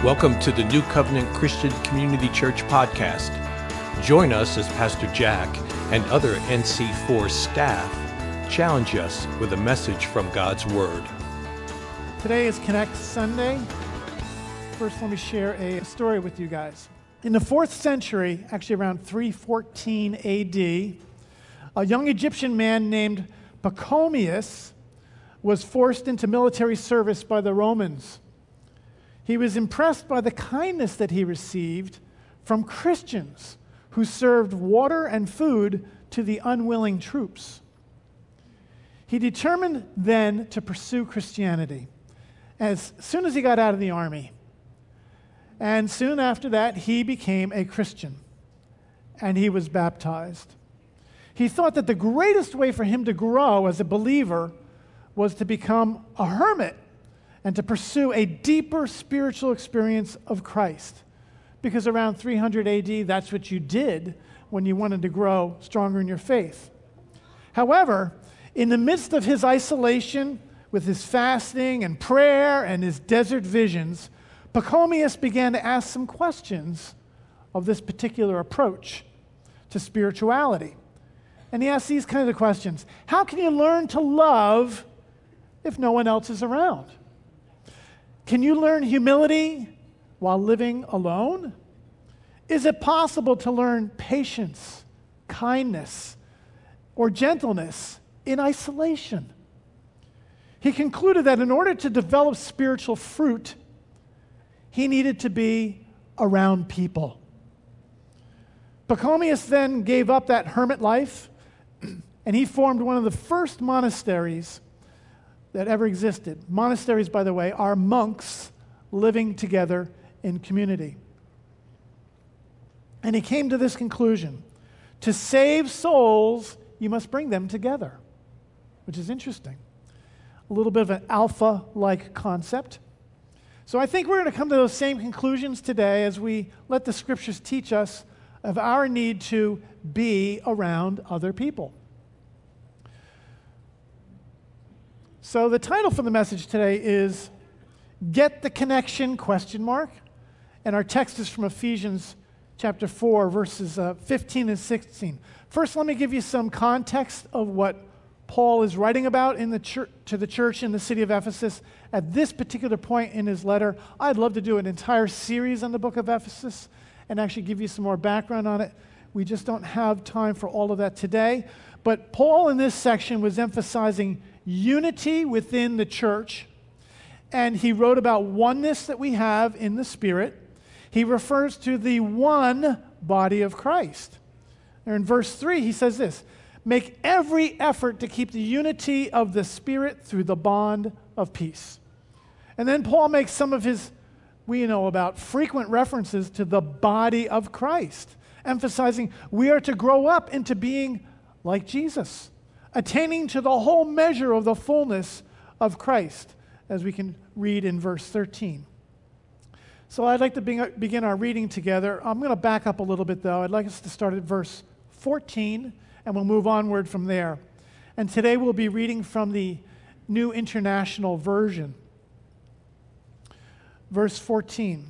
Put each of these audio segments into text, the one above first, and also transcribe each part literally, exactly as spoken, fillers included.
Welcome to the New Covenant Christian Community Church podcast. Join us as Pastor Jack and other N C four staff challenge us with a message from God's Word. Today is Connect Sunday. First, let me share a story with you guys. In the fourth century, actually around three fourteen A D, a young Egyptian man named Pachomius was forced into military service by the Romans. He was impressed by the kindness that he received from Christians who served water and food to the unwilling troops. He determined then to pursue Christianity as soon as he got out of the army. And soon after that, he became a Christian, and he was baptized. He thought that the greatest way for him to grow as a believer was to become a hermit and to pursue a deeper spiritual experience of Christ. Because around three hundred A D, that's what you did when you wanted to grow stronger in your faith. However, in the midst of his isolation, with his fasting and prayer and his desert visions, Pachomius began to ask some questions of this particular approach to spirituality. And he asked these kinds of questions. How can you learn to love if no one else is around? Can you learn humility while living alone? Is it possible to learn patience, kindness, or gentleness in isolation? He concluded that in order to develop spiritual fruit, he needed to be around people. Pachomius then gave up that hermit life, and he formed one of the first monasteries that ever existed. Monasteries, by the way, are monks living together in community. And he came to this conclusion: to save souls, you must bring them together, which is interesting. A little bit of an alpha-like concept. So I think we're going to come to those same conclusions today as we let the Scriptures teach us of our need to be around other people. So the title for the message today is Get the Connection, question mark. And our text is from Ephesians chapter four, verses uh, fifteen and sixteen. First, let me give you some context of what Paul is writing about in the church, to the church in the city of Ephesus at this particular point in his letter. I'd love to do an entire series on the book of Ephesus and actually give you some more background on it. We just don't have time for all of that today. But Paul in this section was emphasizing unity within the church, and he wrote about oneness that we have in the Spirit. He refers to the one body of Christ. And in verse three, he says this: make every effort to keep the unity of the Spirit through the bond of peace. And then Paul makes some of his, we know about, frequent references to the body of Christ, emphasizing we are to grow up into being like Jesus, attaining to the whole measure of the fullness of Christ, as we can read in verse thirteen. So I'd like to begin our reading together. I'm going to back up a little bit, though. I'd like us to start at verse fourteen, and we'll move onward from there. And today we'll be reading from the New International Version. Verse fourteen.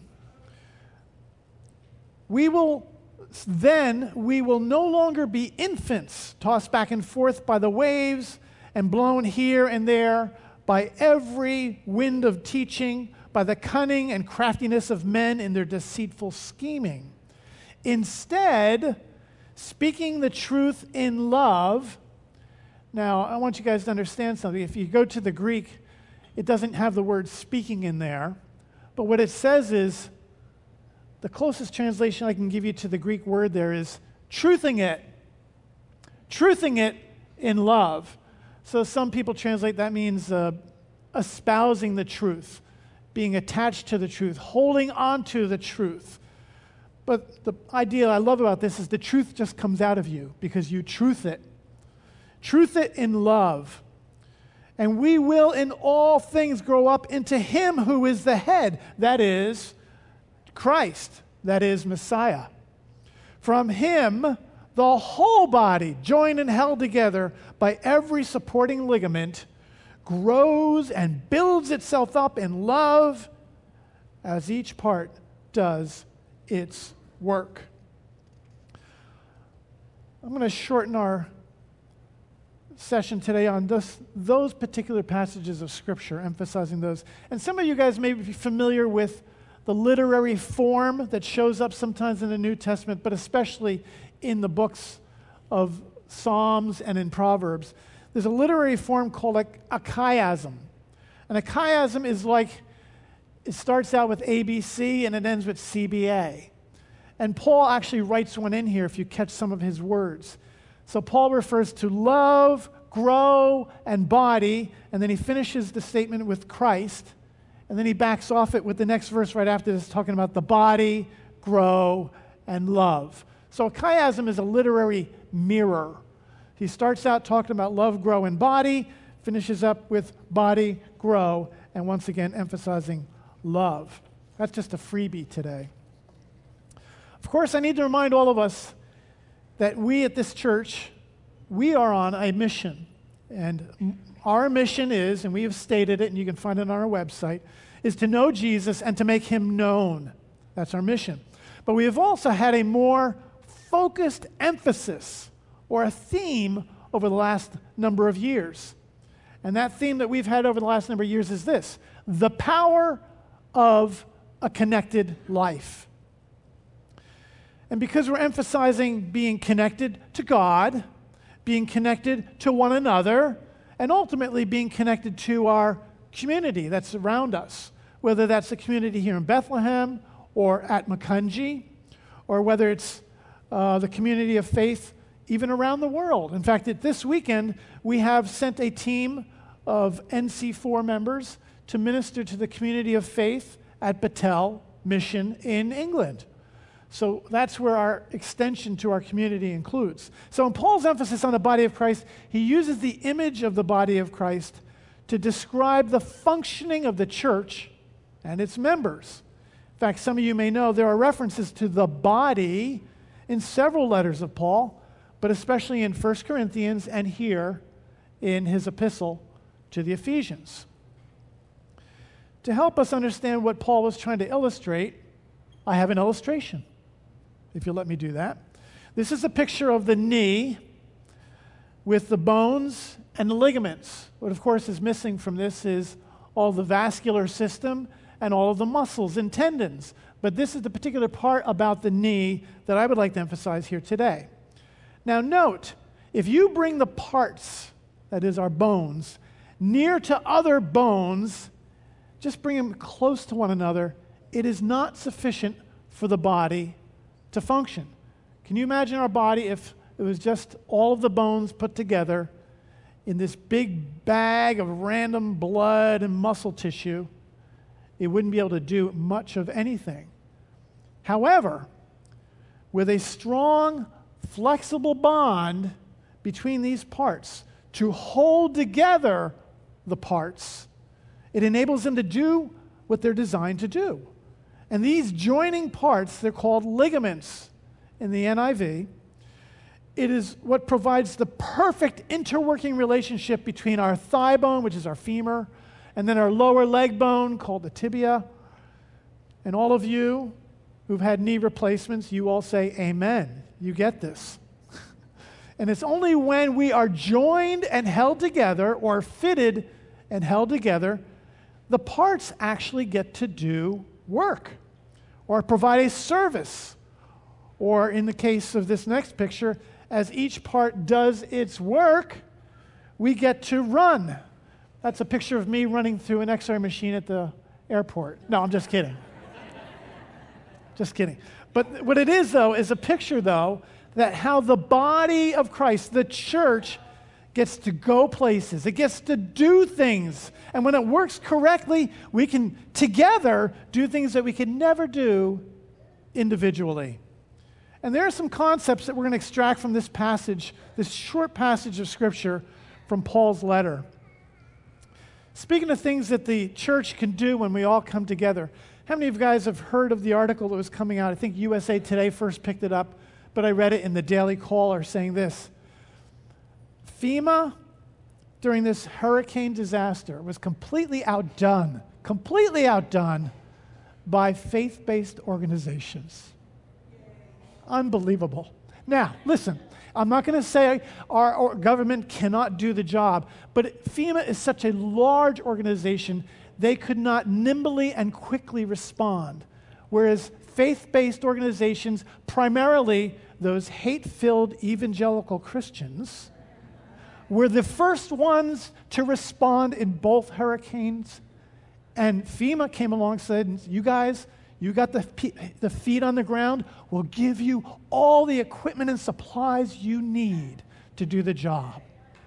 We will Then we will no longer be infants, tossed back and forth by the waves and blown here and there by every wind of teaching, by the cunning and craftiness of men in their deceitful scheming. Instead, speaking the truth in love. Now, I want you guys to understand something. If you go to the Greek, it doesn't have the word speaking in there, but what it says is, the closest translation I can give you to the Greek word there is truthing it. Truthing it in love. So some people translate that means uh, espousing the truth, being attached to the truth, holding on to the truth. But the idea I love about this is the truth just comes out of you because you truth it. Truth it in love. And we will in all things grow up into Him who is the head, that is, Christ, that is, Messiah. From Him, the whole body, joined and held together by every supporting ligament, grows and builds itself up in love as each part does its work. I'm going to shorten our session today on this, those particular passages of Scripture, emphasizing those. And some of you guys may be familiar with the literary form that shows up sometimes in the New Testament, but especially in the books of Psalms and in Proverbs. There's a literary form called a, a chiasm. And a chiasm is like, it starts out with A B C and it ends with C B A. And Paul actually writes one in here if you catch some of his words. So Paul refers to love, grow, and body, and then he finishes the statement with Christ, and then he backs off it with the next verse right after this, talking about the body, grow, and love. So a chiasm is a literary mirror. He starts out talking about love, grow, and body, finishes up with body, grow, and once again emphasizing love. That's just a freebie today. Of course, I need to remind all of us that we at this church, we are on a mission. And our mission is, and we have stated it, and you can find it on our website, is to know Jesus and to make him known. That's our mission. But we have also had a more focused emphasis or a theme over the last number of years. And that theme that we've had over the last number of years is this: the power of a connected life. And because we're emphasizing being connected to God, being connected to one another, and ultimately being connected to our community that's around us, whether that's the community here in Bethlehem or at Makunji, or whether it's uh, the community of faith even around the world. In fact, at this weekend, we have sent a team of N C four members to minister to the community of faith at Battelle Mission in England. So that's where our extension to our community includes. So in Paul's emphasis on the body of Christ, he uses the image of the body of Christ to describe the functioning of the church and its members. In fact, some of you may know there are references to the body in several letters of Paul, but especially in First Corinthians and here in his epistle to the Ephesians. To help us understand what Paul was trying to illustrate, I have an illustration, if you'll let me do that. This is a picture of the knee with the bones and the ligaments. What, of course, is missing from this is all the vascular system and all of the muscles and tendons. But this is the particular part about the knee that I would like to emphasize here today. Now note, if you bring the parts, that is our bones, near to other bones, just bring them close to one another, it is not sufficient for the body to function. Can you imagine our body if it was just all of the bones put together in this big bag of random blood and muscle tissue? It wouldn't be able to do much of anything. However, with a strong, flexible bond between these parts to hold together the parts, it enables them to do what they're designed to do. And these joining parts, they're called ligaments in the N I V. It is what provides the perfect interworking relationship between our thigh bone, which is our femur, and then our lower leg bone called the tibia. And all of you who've had knee replacements, you all say amen. You get this. And it's only when we are joined and held together, or fitted and held together, the parts actually get to do work or provide a service. Or in the case of this next picture, as each part does its work, we get to run. That's a picture of me running through an X-ray machine at the airport. No, I'm just kidding. Just kidding. But what it is, though, is a picture, though, that how the body of Christ, the church, gets to go places. It gets to do things. And when it works correctly, we can together do things that we can never do individually. And there are some concepts that we're going to extract from this passage, this short passage of Scripture from Paul's letter. Speaking of things that the church can do when we all come together, how many of you guys have heard of the article that was coming out? I think U S A Today first picked it up, but I read it in the Daily Caller saying this: FEMA, during this hurricane disaster, was completely outdone, completely outdone by faith-based organizations. Unbelievable. Now, listen, I'm not going to say our, our government cannot do the job, but FEMA is such a large organization, they could not nimbly and quickly respond. Whereas faith-based organizations, primarily those hate-filled evangelical Christians, were the first ones to respond in both hurricanes. And FEMA came along and said, you guys, you got the, the feet on the ground, we'll give you all the equipment and supplies you need to do the job.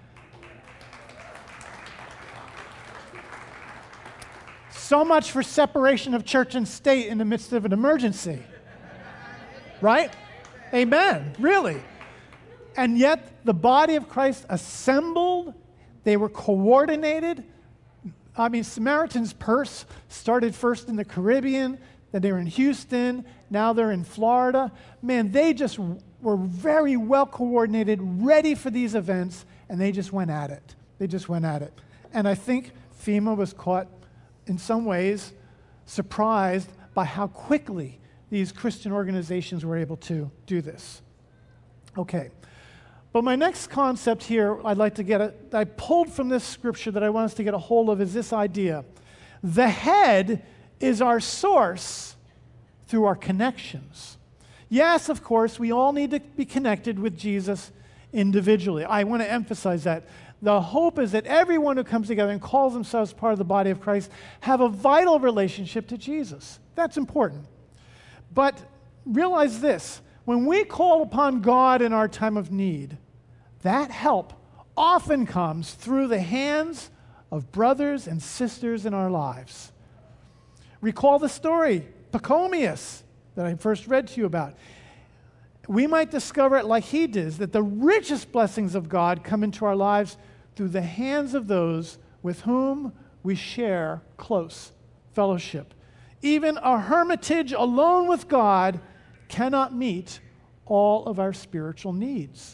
So much for separation of church and state in the midst of an emergency. Right? Amen. Really. And yet the body of Christ assembled, they were coordinated. I mean, Samaritan's Purse started first in the Caribbean, then they were in Houston, now they're in Florida. Man, they just were very well coordinated, ready for these events, and they just went at it. They just went at it. And I think FEMA was caught, in some ways, surprised by how quickly these Christian organizations were able to do this. Okay. But my next concept here I'd like to get, a, I pulled from this scripture that I want us to get a hold of is this idea. The head is our source through our connections. Yes, of course, we all need to be connected with Jesus individually. I want to emphasize that. The hope is that everyone who comes together and calls themselves part of the body of Christ have a vital relationship to Jesus. That's important. But realize this. When we call upon God in our time of need, that help often comes through the hands of brothers and sisters in our lives. Recall the story, Pachomius, that I first read to you about. We might discover it like he did, that the richest blessings of God come into our lives through the hands of those with whom we share close fellowship. Even a hermitage alone with God cannot meet all of our spiritual needs.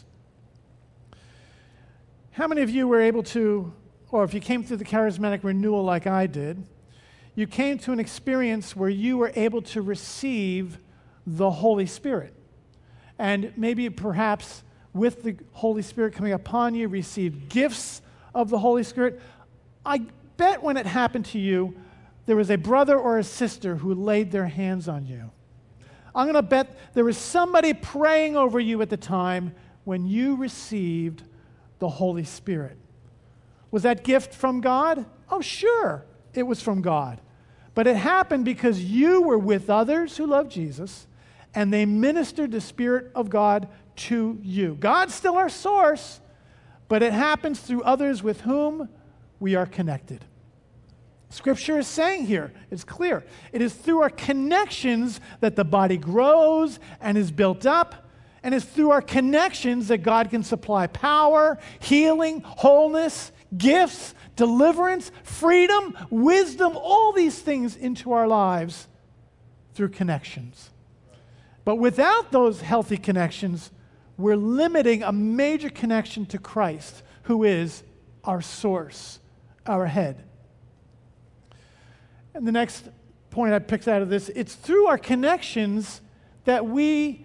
How many of you were able to, or if you came through the charismatic renewal like I did, you came to an experience where you were able to receive the Holy Spirit? And maybe perhaps with the Holy Spirit coming upon you, receive gifts of the Holy Spirit. I bet when it happened to you, there was a brother or a sister who laid their hands on you. I'm going to bet there was somebody praying over you at the time when you received the Holy Spirit. Was that gift from God? Oh, sure, it was from God. But it happened because you were with others who loved Jesus, and they ministered the Spirit of God to you. God's still our source, but it happens through others with whom we are connected. Scripture is saying here, it's clear, it is through our connections that the body grows and is built up, and it's through our connections that God can supply power, healing, wholeness, gifts, deliverance, freedom, wisdom, all these things into our lives through connections. But without those healthy connections, we're limiting a major connection to Christ, who is our source, our head. And the next point I picked out of this, it's through our connections that we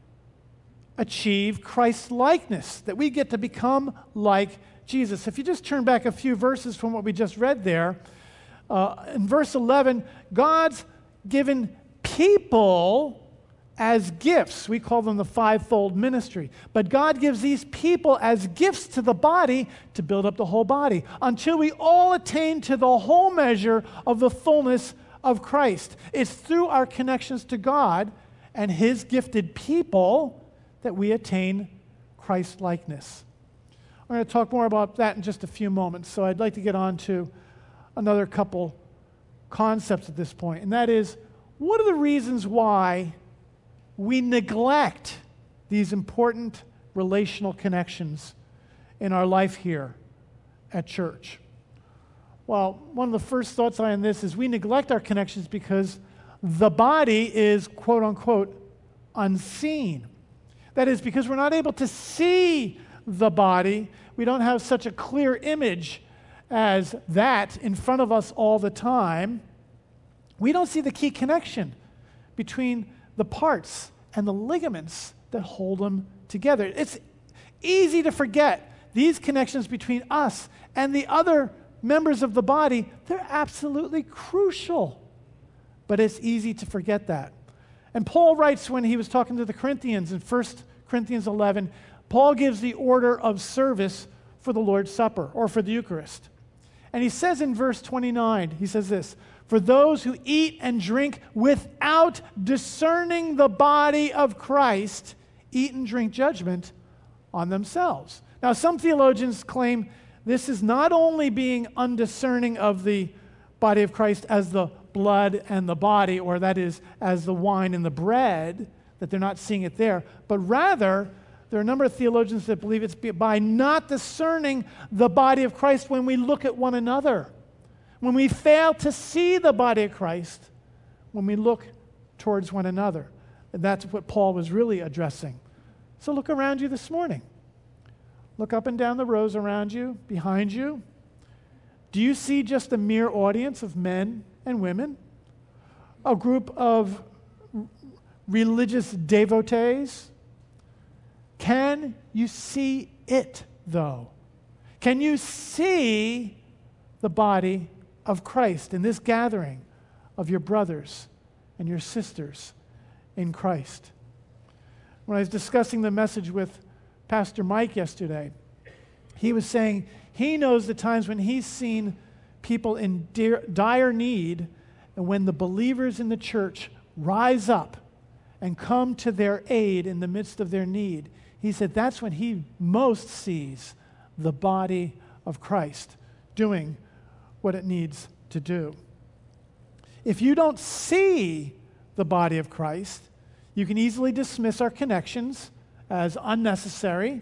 achieve Christ's likeness, that we get to become like Jesus. If you just turn back a few verses from what we just read there, uh, in verse eleven, God's given people as gifts. We call them the fivefold ministry. But God gives these people as gifts to the body to build up the whole body until we all attain to the whole measure of the fullness of Christ. It's through our connections to God and His gifted people that we attain Christ likeness. I'm going to talk more about that in just a few moments, so I'd like to get on to another couple concepts at this point, and that is, what are the reasons why we neglect these important relational connections in our life here at church? Well, one of the first thoughts on this is we neglect our connections because the body is, quote unquote, unseen. That is, because we're not able to see the body, we don't have such a clear image as that in front of us all the time. We don't see the key connection between the parts and the ligaments that hold them together. It's easy to forget these connections between us and the other members of the body. They're absolutely crucial. But it's easy to forget that. And Paul writes when he was talking to the Corinthians in First Corinthians eleven, Paul gives the order of service for the Lord's Supper or for the Eucharist. And he says in verse twenty-nine, he says this, "For those who eat and drink without discerning the body of Christ eat and drink judgment on themselves." Now, some theologians claim this is not only being undiscerning of the body of Christ as the blood and the body, or that is, as the wine and the bread, that they're not seeing it there, but rather, there are a number of theologians that believe it's by not discerning the body of Christ when we look at one another. When we fail to see the body of Christ, when we look towards one another. And that's what Paul was really addressing. So look around you this morning. Look up and down the rows around you, behind you. Do you see just a mere audience of men and women? A group of religious devotees? Can you see it, though? Can you see the body of Christ in this gathering of your brothers and your sisters in Christ? When I was discussing the message with Pastor Mike yesterday, he was saying he knows the times when he's seen people in dear, dire need, and when the believers in the church rise up and come to their aid in the midst of their need. He said that's when he most sees the body of Christ doing what it needs to do. If you don't see the body of Christ, you can easily dismiss our connections as unnecessary,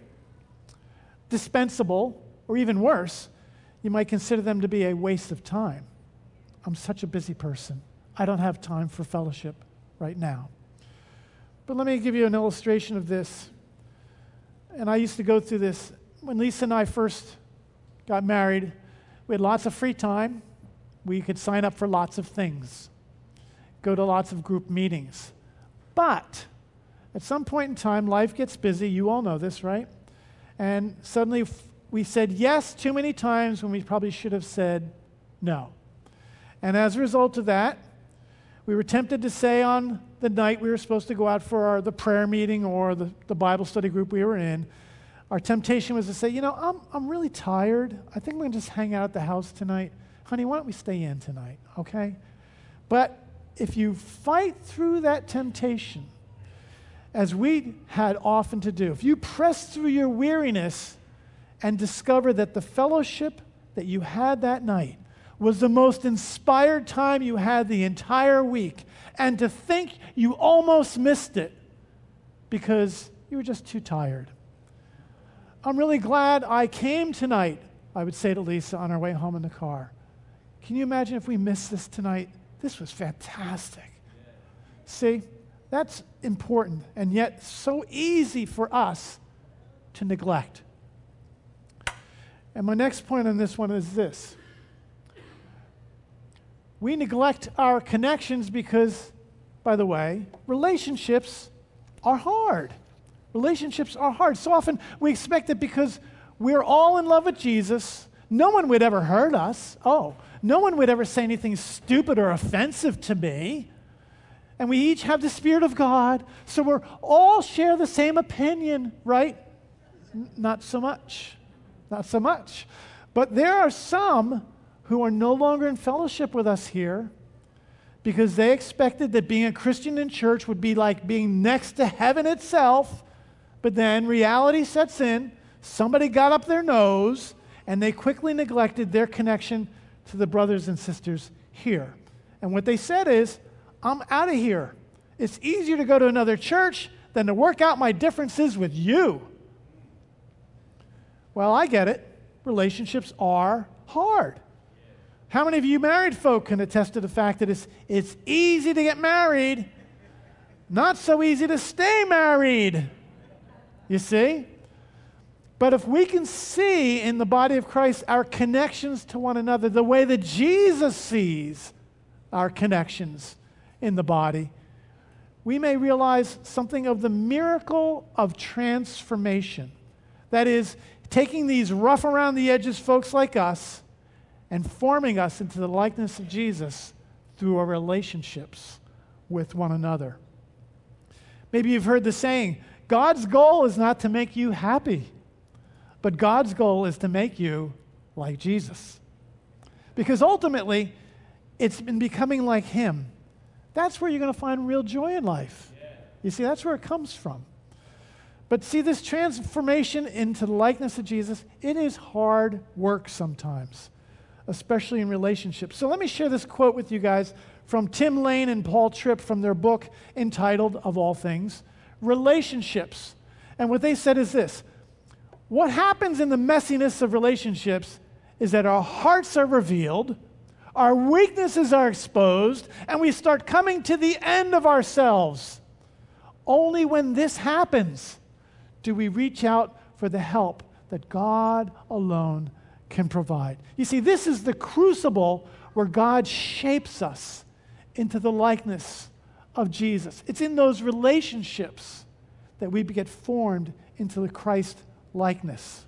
dispensable, or even worse, you might consider them to be a waste of time. I'm such a busy person. I don't have time for fellowship right now. But let me give you an illustration of this. And I used to go through this. When Lisa and I first got married, we had lots of free time. We could sign up for lots of things, go to lots of group meetings. But at some point in time, life gets busy. You all know this, right? And suddenly we said yes too many times when we probably should have said no. And as a result of that, we were tempted to say on the night we were supposed to go out for our, the prayer meeting or the, the Bible study group we were in, our temptation was to say, you know, I'm, I'm really tired. I think I'm going to just hang out at the house tonight. Honey, why don't we stay in tonight, okay? But if you fight through that temptation, as we had often to do, if you press through your weariness and discover that the fellowship that you had that night was the most inspired time you had the entire week, and to think you almost missed it because you were just too tired. I'm really glad I came tonight, I would say to Lisa on our way home in the car. Can you imagine if we missed this tonight? This was fantastic. Yeah. See, that's important, and yet so easy for us to neglect. And my next point on this one is this. We neglect our connections because, by the way, relationships are hard. Relationships are hard. So often we expect that because we're all in love with Jesus, no one would ever hurt us. Oh, no one would ever say anything stupid or offensive to me. And we each have the Spirit of God, so we're all share the same opinion, right? N- not so much. Not so much. But there are some who are no longer in fellowship with us here because they expected that being a Christian in church would be like being next to heaven itself, but then reality sets in, somebody got up their nose, and they quickly neglected their connection to the brothers and sisters here. And what they said is, I'm out of here. It's easier to go to another church than to work out my differences with you. Well, I get it. Relationships are hard. How many of you married folk can attest to the fact that it's, it's easy to get married, not so easy to stay married? You see? But if we can see in the body of Christ our connections to one another the way that Jesus sees our connections in the body, we may realize something of the miracle of transformation. That is, taking these rough around the edges folks like us and forming us into the likeness of Jesus through our relationships with one another. Maybe you've heard the saying, God's goal is not to make you happy, but God's goal is to make you like Jesus. Because ultimately, it's in becoming like Him. That's where you're going to find real joy in life. Yeah. You see, that's where it comes from. But see, this transformation into the likeness of Jesus, it is hard work sometimes, especially in relationships. So let me share this quote with you guys from Tim Lane and Paul Tripp from their book entitled, of all things, Relationships. And what they said is this: what happens in the messiness of relationships is that our hearts are revealed, our weaknesses are exposed, and we start coming to the end of ourselves. Only when this happens do we reach out for the help that God alone can provide. You see, this is the crucible where God shapes us into the likeness of Jesus. It's in those relationships that we get formed into the Christ likeness.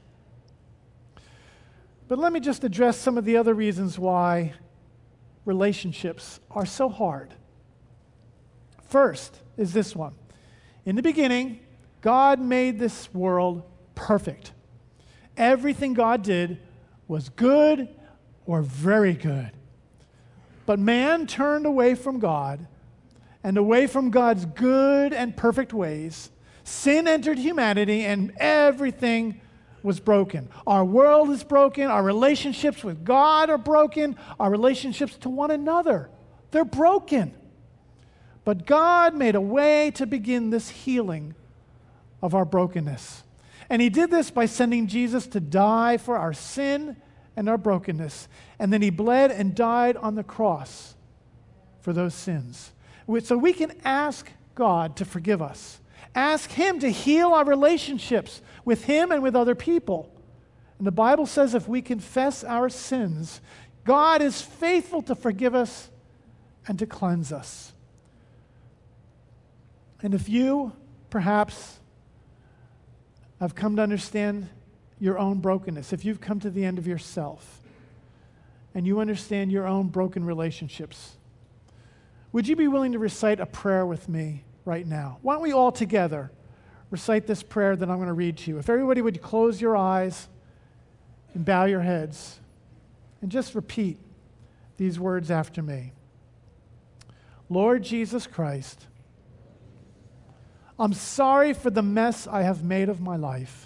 But let me just address some of the other reasons why relationships are so hard. First is this one. In the beginning, God made this world perfect. Everything God did was good or very good. But man turned away from God and away from God's good and perfect ways. Sin entered humanity and everything was broken. Our world is broken. Our relationships with God are broken. Our relationships to one another, they're broken. But God made a way to begin this healing of our brokenness. And He did this by sending Jesus to die for our sin and our brokenness. And then He bled and died on the cross for those sins. So we can ask God to forgive us. Ask Him to heal our relationships with Him and with other people. And the Bible says if we confess our sins, God is faithful to forgive us and to cleanse us. And if you, perhaps, have come to understand your own brokenness, if you've come to the end of yourself, and you understand your own broken relationships, would you be willing to recite a prayer with me right now? Why don't we all together recite this prayer that I'm going to read to you? If everybody would close your eyes and bow your heads and just repeat these words after me. Lord Jesus Christ, I'm sorry for the mess I have made of my life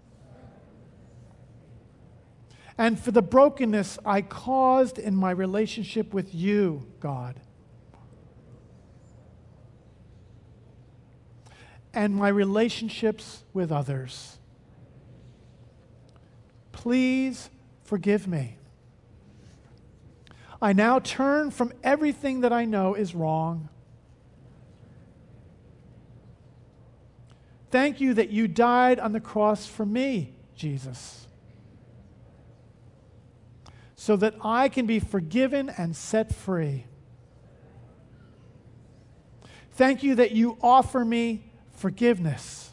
and for the brokenness I caused in my relationship with you, God, and my relationships with others. Please forgive me. I now turn from everything that I know is wrong. Thank you that you died on the cross for me, Jesus, so that I can be forgiven and set free. Thank you that you offer me forgiveness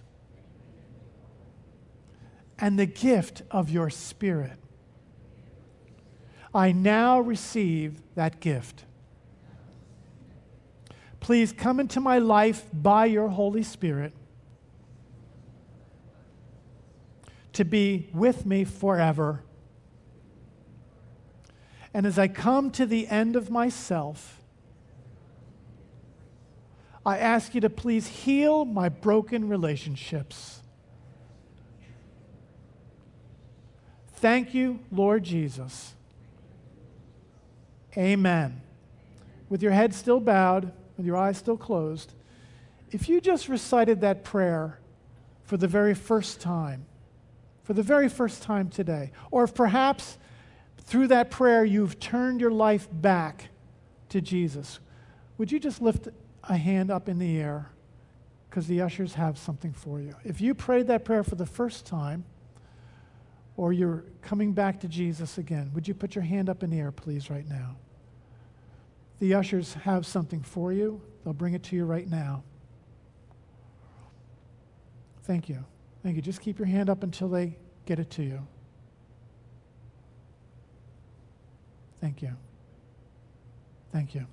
and the gift of your Spirit. I now receive that gift. Please come into my life by your Holy Spirit to be with me forever. And as I come to the end of myself, I ask you to please heal my broken relationships. Thank you, Lord Jesus. Amen. With your head still bowed, with your eyes still closed, if you just recited that prayer for the very first time, for the very first time today, or if perhaps through that prayer you've turned your life back to Jesus, would you just lift a hand up in the air, because the ushers have something for you. If you prayed that prayer for the first time, or you're coming back to Jesus again, would you put your hand up in the air, please, right now? The ushers have something for you. They'll bring it to you right now. Thank you. Thank you. Just keep your hand up until they get it to you. Thank you. Thank you.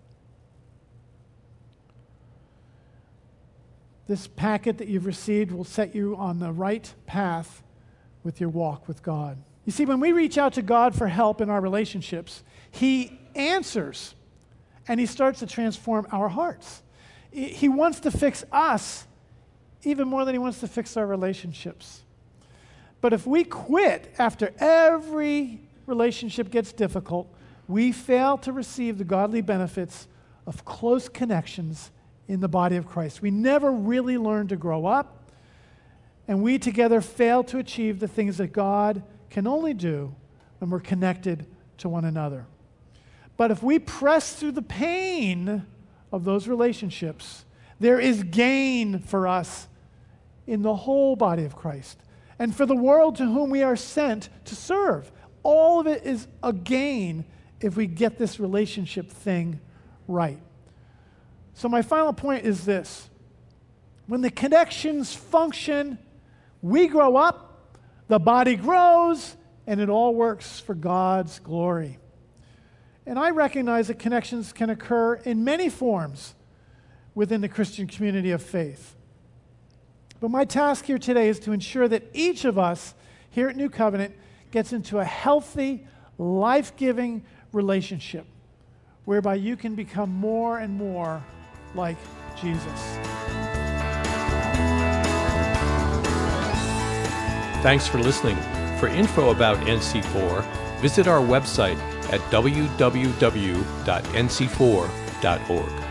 This packet that you've received will set you on the right path with your walk with God. You see, when we reach out to God for help in our relationships, He answers, and He starts to transform our hearts. He wants to fix us even more than He wants to fix our relationships. But if we quit after every relationship gets difficult, we fail to receive the godly benefits of close connections in the body of Christ. We never really learn to grow up, and we together fail to achieve the things that God can only do when we're connected to one another. But if we press through the pain of those relationships, there is gain for us in the whole body of Christ and for the world to whom we are sent to serve. All of it is a gain if we get this relationship thing right. So my final point is this. When the connections function, we grow up, the body grows, and it all works for God's glory. And I recognize that connections can occur in many forms within the Christian community of faith. But my task here today is to ensure that each of us here at New Covenant gets into a healthy, life-giving relationship whereby you can become more and more like Jesus. Thanks for listening. For info about N C four, visit our website at w w w dot n c four dot org.